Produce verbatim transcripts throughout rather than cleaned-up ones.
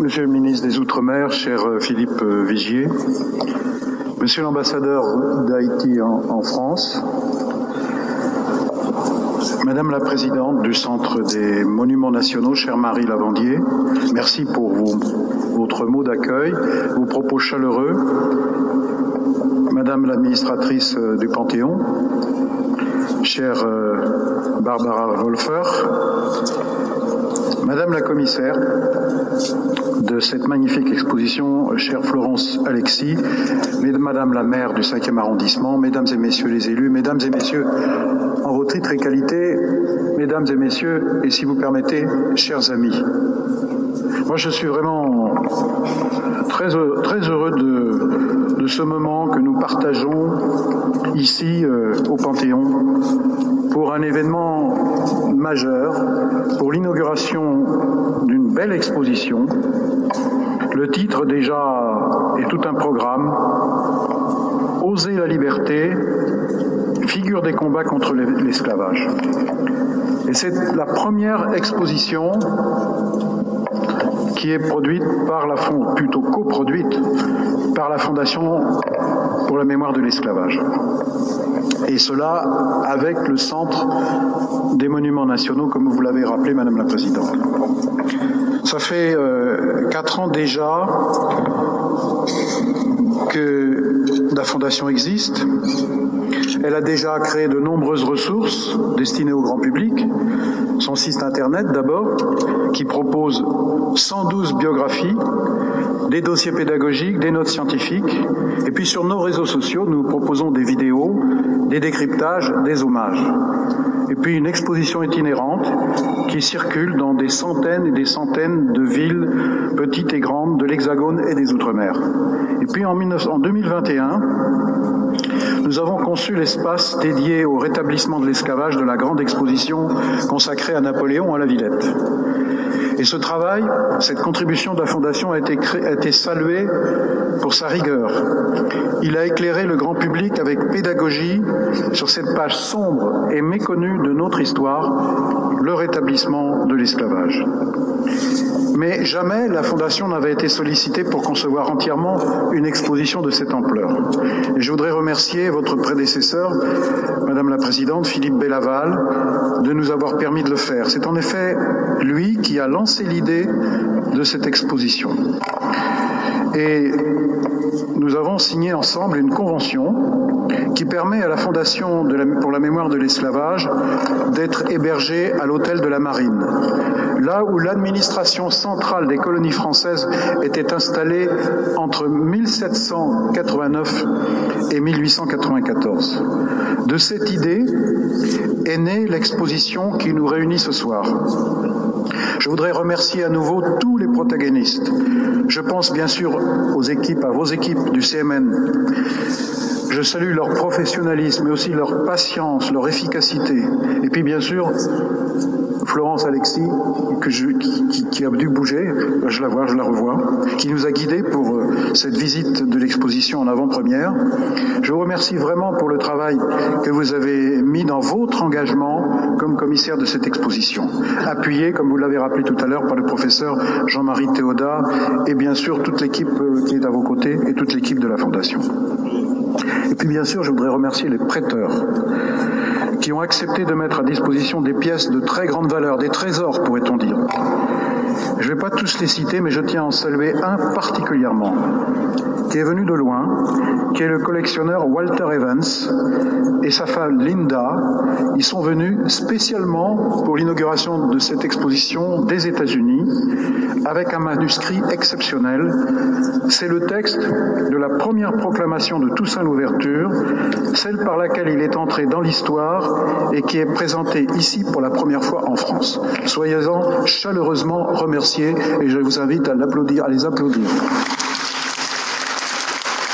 Monsieur le ministre des Outre-mer, cher Philippe Vigier, Monsieur l'ambassadeur d'Haïti en, en France, Madame la présidente du Centre des Monuments Nationaux, chère Marie Lavandier, merci pour vos, votre mot d'accueil, vos propos chaleureux. Madame l'administratrice du Panthéon, chère Barbara Wolfer, Madame la commissaire de cette magnifique exposition, chère Florence Alexis, Madame la maire du cinquième arrondissement, Mesdames et Messieurs les élus, Mesdames et Messieurs, en vos titres et qualités, Mesdames et Messieurs, et si vous permettez, chers amis. Moi, je suis vraiment très, très heureux de, de ce moment que nous partageons ici euh, au Panthéon pour un événement majeur, pour l'inauguration d'une belle exposition. Le titre déjà est tout un programme. Oser la liberté, figure des combats contre l'esclavage. Et c'est la première exposition qui est produite par la fond, plutôt coproduite par la Fondation pour la mémoire de l'esclavage. Et cela avec le Centre des Monuments Nationaux, comme vous l'avez rappelé, Madame la Présidente. Ça fait euh, quatre ans déjà que la Fondation existe. Elle a déjà créé de nombreuses ressources destinées au grand public. Son site internet d'abord, qui propose cent douze biographies, des dossiers pédagogiques, des notes scientifiques. Et puis sur nos réseaux sociaux, nous proposons des vidéos, des décryptages, des hommages. Et puis une exposition itinérante qui circule dans des centaines et des centaines de villes, petites et grandes, de l'Hexagone et des Outre-mer. Et puis en deux mille vingt et un, nous avons conçu l'espace dédié au rétablissement de l'esclavage de la grande exposition consacrée à Napoléon à la Villette. Et ce travail, cette contribution de la Fondation a été, créé, a été saluée pour sa rigueur. Il a éclairé le grand public avec pédagogie sur cette page sombre et méconnue de notre histoire, le rétablissement de l'esclavage. Mais jamais la Fondation n'avait été sollicitée pour concevoir entièrement une exposition de cette ampleur. Et je voudrais remercier votre prédécesseur, Madame la Présidente, Philippe Bellaval, de nous avoir permis de le faire. C'est en effet lui qui a lancé l'idée de cette exposition. Et nous avons signé ensemble une convention qui permet à la Fondation de la, pour la mémoire de l'esclavage d'être hébergée à l'hôtel de la Marine, là où l'administration centrale des colonies françaises était installée entre mille sept cent quatre-vingt-neuf et mille huit cent quatre-vingt-quatorze. De cette idée est née l'exposition qui nous réunit ce soir. Je voudrais remercier à nouveau tous les protagonistes. Je pense bien sûr aux équipes, à vos équipes du C M N. Je salue leur professionnalisme, mais aussi leur patience, leur efficacité. Et puis bien sûr, Florence Alexis, que je, qui, qui, qui a dû bouger, je la vois, je la revois, qui nous a guidés pour euh, cette visite de l'exposition en avant-première. Je vous remercie vraiment pour le travail que vous avez mis dans votre engagement comme commissaire de cette exposition, appuyé, comme vous l'avez rappelé tout à l'heure, par le professeur Jean-Marie Théodat et bien sûr toute l'équipe euh, qui est à vos côtés et toute l'équipe de la Fondation. Et puis bien sûr, je voudrais remercier les prêteurs qui ont accepté de mettre à disposition des pièces de très grande valeur, des trésors pourrait-on dire. Je ne vais pas tous les citer, mais je tiens à en saluer un particulièrement, qui est venu de loin, qui est le collectionneur Walter Evans et sa femme Linda. Ils sont venus spécialement pour l'inauguration de cette exposition des États-Unis avec un manuscrit exceptionnel. C'est le texte de la première proclamation de Toussaint Louverture, celle par laquelle il est entré dans l'histoire et qui est présentée ici pour la première fois en France. Soyez-en chaleureusement remerciés et je vous invite à l'applaudir, à les applaudir.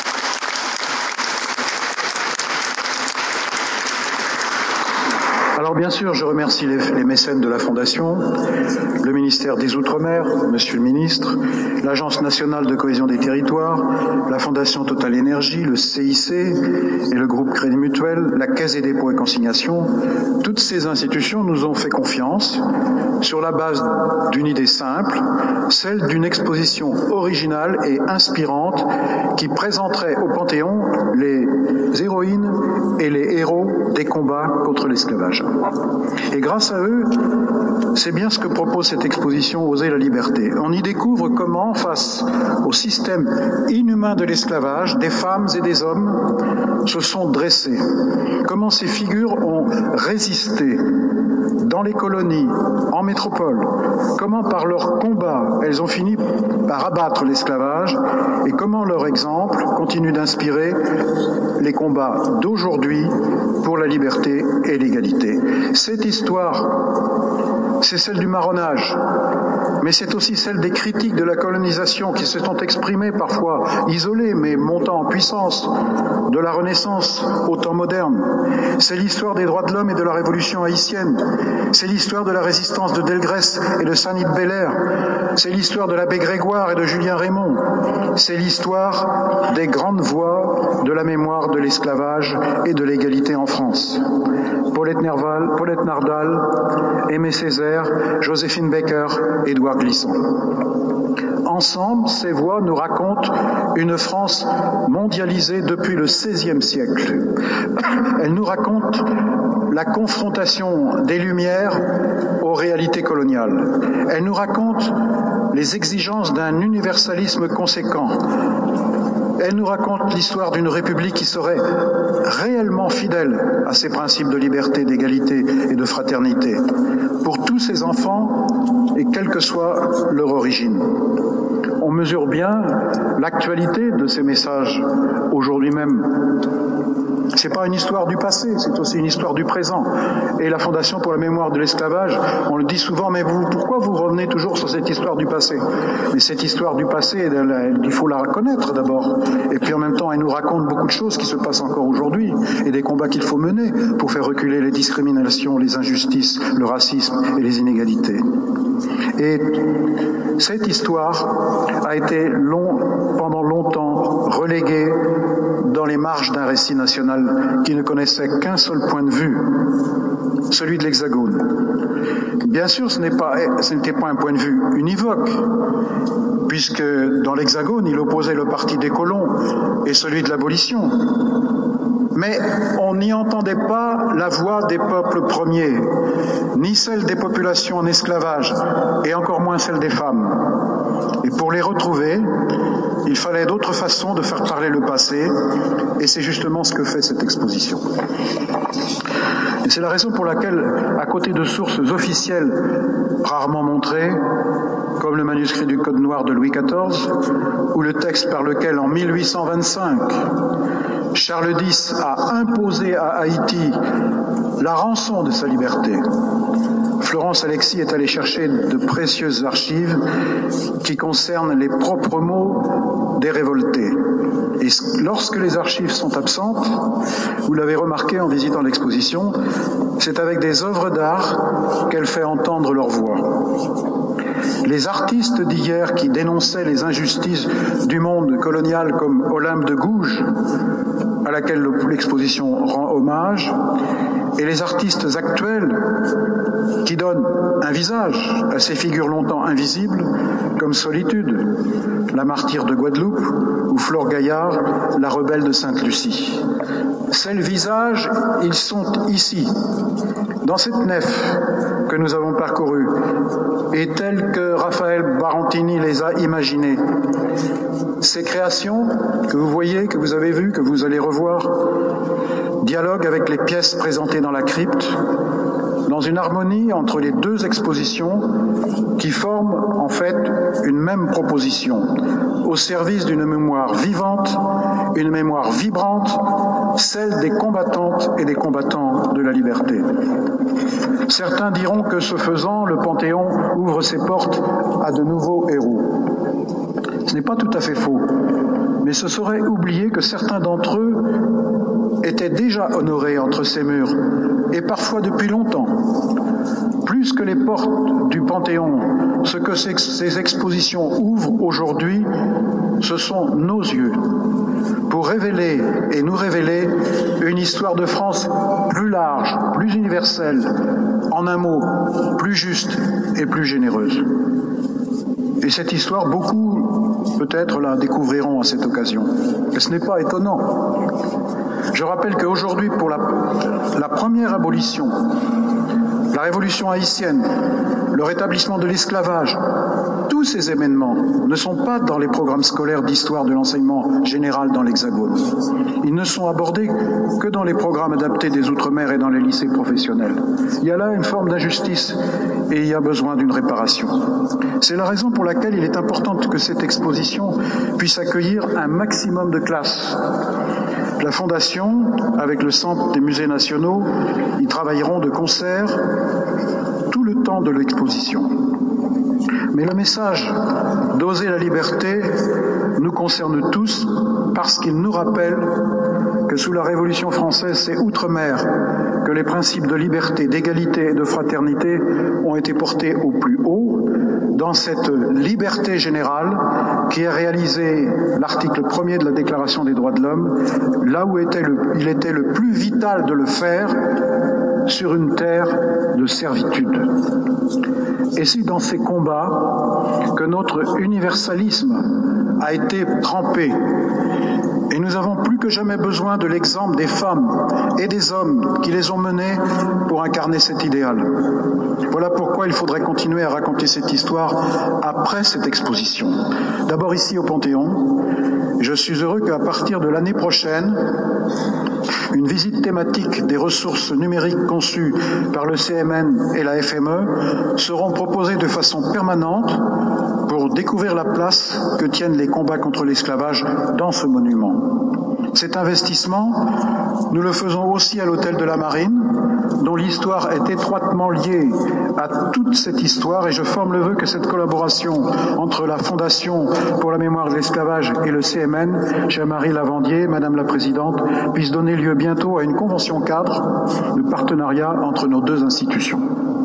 Alors bien sûr, je remercie les, les mécènes de la Fondation, le ministère des Outre-mer, Monsieur le Ministre, l'Agence nationale de cohésion des territoires, la Fondation Total Énergie, le C I C et le groupe Crédit Mutuel, la Caisse des dépôts et consignations. Toutes ces institutions nous ont fait confiance sur la base d'une idée simple, celle d'une exposition originale et inspirante qui présenterait au Panthéon les héroïnes et les héros des combats contre l'esclavage. Et grâce à eux, c'est bien ce que propose cette exposition Oser la liberté. On y découvre comment, face au système inhumain de l'esclavage, des femmes et des hommes se sont dressés, comment ces figures ont résisté dans les colonies, en métropole, comment par leur combat, elles ont fini par abattre l'esclavage et comment leur exemple continue d'inspirer les combats d'aujourd'hui pour la liberté et l'égalité. Cette histoire, c'est celle du marronnage, mais c'est aussi celle des critiques de la colonisation qui se sont exprimées parfois isolées mais montant en puissance, de la Renaissance au temps moderne. C'est l'histoire des droits de l'homme et de la Révolution haïtienne. C'est l'histoire de la résistance de Delgrès et de Saint-Nid-Belair. C'est l'histoire de l'abbé Grégoire et de Julien Raymond. C'est l'histoire des grandes voix de la mémoire de l'esclavage et de l'égalité en France. Paulette Nerval, Paulette Nardal, Aimé Césaire, Joséphine Baker, Édouard Glissant. Ensemble, ces voix nous racontent une France mondialisée depuis le seizième siècle. Elles nous racontent la confrontation des Lumières aux réalités coloniales. Elles nous racontent les exigences d'un universalisme conséquent. Elle nous raconte l'histoire d'une république qui serait réellement fidèle à ses principes de liberté, d'égalité et de fraternité pour tous ses enfants et quelle que soit leur origine. On mesure bien l'actualité de ces messages aujourd'hui même. C'est pas une histoire du passé, c'est aussi une histoire du présent. Et la Fondation pour la mémoire de l'esclavage, on le dit souvent, mais vous, pourquoi vous revenez toujours sur cette histoire du passé? Mais cette histoire du passé, elle, elle, il faut la reconnaître d'abord. Et puis en même temps, elle nous raconte beaucoup de choses qui se passent encore aujourd'hui et des combats qu'il faut mener pour faire reculer les discriminations, les injustices, le racisme et les inégalités. Et cette histoire a été long, pendant longtemps reléguée dans les marges d'un récit national qui ne connaissait qu'un seul point de vue, celui de l'Hexagone. Bien sûr, ce n'est pas, ce n'était pas un point de vue univoque, puisque dans l'Hexagone, il opposait le parti des colons et celui de l'abolition. Mais on n'y entendait pas la voix des peuples premiers, ni celle des populations en esclavage, et encore moins celle des femmes. Et pour les retrouver, il fallait d'autres façons de faire parler le passé, et c'est justement ce que fait cette exposition. Et c'est la raison pour laquelle, à côté de sources officielles rarement montrées, comme le manuscrit du Code noir de Louis quatorze, ou le texte par lequel, en mille huit cent vingt-cinq, Charles X a imposé à Haïti la rançon de sa liberté, Florence Alexis est allée chercher de précieuses archives qui concernent les propres mots des révoltés. Et lorsque les archives sont absentes, vous l'avez remarqué en visitant l'exposition, c'est avec des œuvres d'art qu'elle fait entendre leur voix. Les artistes d'hier qui dénonçaient les injustices du monde colonial comme Olympe de Gouges, à laquelle l'exposition rend hommage, et les artistes actuels qui donnent un visage à ces figures longtemps invisibles, comme Solitude, la martyre de Guadeloupe, ou Flore Gaillard, la rebelle de Sainte-Lucie. Ces visages, ils sont ici, dans cette nef que nous avons parcourue, et tels que Raphaël Barantini les a imaginés. Ces créations que vous voyez, que vous avez vues, que vous allez revoir, dialoguent avec les pièces présentées dans la crypte, dans une harmonie entre les deux expositions qui forment en fait une même proposition, au service d'une mémoire vivante, une mémoire vibrante, celle des combattantes et des combattants de la liberté. Certains diront que ce faisant, le Panthéon ouvre ses portes à de nouveaux héros. Ce n'est pas tout à fait faux, mais ce serait oublier que certains d'entre eux étaient déjà honorés entre ces murs, et parfois depuis longtemps. Plus que les portes du Panthéon, ce que ces expositions ouvrent aujourd'hui, ce sont nos yeux, pour révéler et nous révéler une histoire de France plus large, plus universelle, en un mot, plus juste et plus généreuse. Et cette histoire, beaucoup peut-être la découvriront à cette occasion. Et ce n'est pas étonnant. Je rappelle qu'aujourd'hui, pour la, la première abolition, la révolution haïtienne, le rétablissement de l'esclavage, tous ces événements ne sont pas dans les programmes scolaires d'histoire de l'enseignement général dans l'Hexagone. Ils ne sont abordés que dans les programmes adaptés des Outre-mer et dans les lycées professionnels. Il y a là une forme d'injustice et il y a besoin d'une réparation. C'est la raison pour laquelle il est important que cette exposition puisse accueillir un maximum de classes. La Fondation, avec le Centre des musées nationaux, y travailleront de concert tout le temps de l'exposition. Mais le message d'oser la liberté nous concerne tous parce qu'il nous rappelle que sous la Révolution française, c'est outre-mer que les principes de liberté, d'égalité et de fraternité ont été portés au plus haut dans cette liberté générale qui a réalisé l'article premier de la Déclaration des droits de l'homme, là où était le, il était le plus vital de le faire, sur une terre de servitude. Et c'est dans ces combats que notre universalisme a été trempé. Et nous avons plus que jamais besoin de l'exemple des femmes et des hommes qui les ont menés pour incarner cet idéal. Voilà pourquoi il faudrait continuer à raconter cette histoire après cette exposition. D'abord ici au Panthéon. Je suis heureux qu'à partir de l'année prochaine, une visite thématique des ressources numériques conçues par le C M N et la F M E seront proposées de façon permanente pour découvrir la place que tiennent les combats contre l'esclavage dans ce monument. Cet investissement, nous le faisons aussi à l'Hôtel de la Marine, dont l'histoire est étroitement liée à toute cette histoire, et je forme le vœu que cette collaboration entre la Fondation pour la mémoire de l'esclavage et le C M N, chère Marie Lavandier, Madame la Présidente, puisse donner lieu bientôt à une convention cadre de partenariat entre nos deux institutions.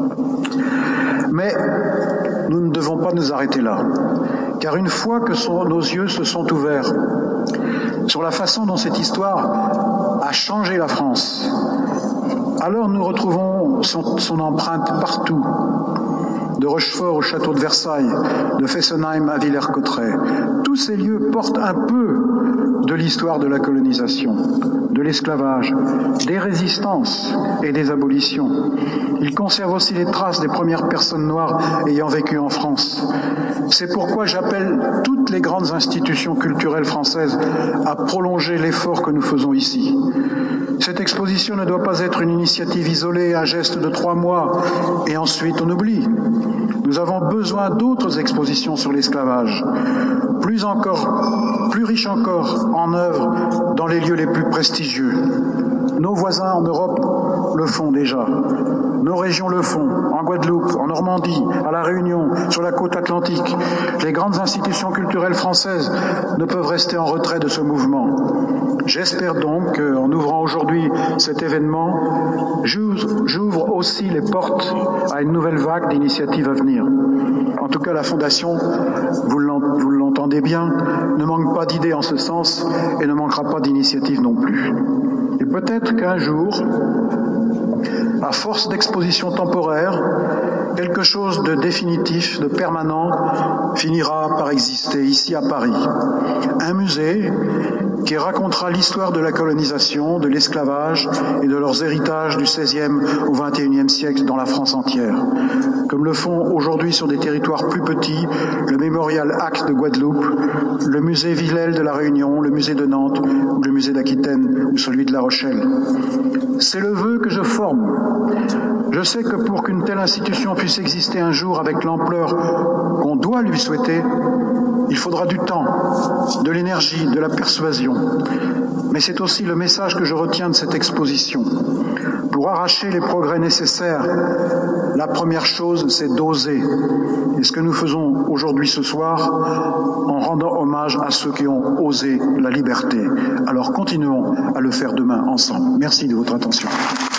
Mais nous ne devons pas nous arrêter là, car une fois que son, nos yeux se sont ouverts sur la façon dont cette histoire a changé la France, alors nous retrouvons son, son empreinte partout, de Rochefort au château de Versailles, de Fessenheim à Villers-Cotterêts. Tous ces lieux portent un peu de l'histoire de la colonisation, de l'esclavage, des résistances et des abolitions. Ils conservent aussi les traces des premières personnes noires ayant vécu en France. C'est pourquoi j'appelle toutes les grandes institutions culturelles françaises à prolonger l'effort que nous faisons ici. Cette exposition ne doit pas être une initiative isolée, un geste de trois mois, et ensuite on oublie. Nous avons besoin d'autres expositions sur l'esclavage, plus encore, plus riches encore en œuvres dans les lieux les plus prestigieux. Nos voisins en Europe le font déjà. Nos régions le font, en Guadeloupe, en Normandie, à La Réunion, sur la côte atlantique. Les grandes institutions culturelles françaises ne peuvent rester en retrait de ce mouvement. J'espère donc qu'en ouvrant aujourd'hui cet événement, j'ouvre aussi les portes à une nouvelle vague d'initiatives à venir. En tout cas, la Fondation, vous l'entendez bien, ne manque pas d'idées en ce sens et ne manquera pas d'initiatives non plus. Et peut-être qu'un jour, à force d'expositions temporaires, quelque chose de définitif, de permanent, finira par exister ici à Paris. Un musée qui racontera l'histoire de la colonisation, de l'esclavage et de leurs héritages du seizième au vingt et unième siècle dans la France entière. Comme le font aujourd'hui sur des territoires plus petits, le Mémorial Hack de Guadeloupe, le musée Villèle de la Réunion, le musée de Nantes, ou le musée d'Aquitaine, ou celui de La Rochelle. C'est le vœu que je forme. Je sais que pour qu'une telle institution puisse exister un jour avec l'ampleur qu'on doit lui souhaiter, il faudra du temps, de l'énergie, de la persuasion. Mais c'est aussi le message que je retiens de cette exposition. Pour Pour arracher les progrès nécessaires, la première chose, c'est d'oser. Et ce que nous faisons aujourd'hui ce soir, en rendant hommage à ceux qui ont osé la liberté. Alors continuons à le faire demain ensemble. Merci de votre attention.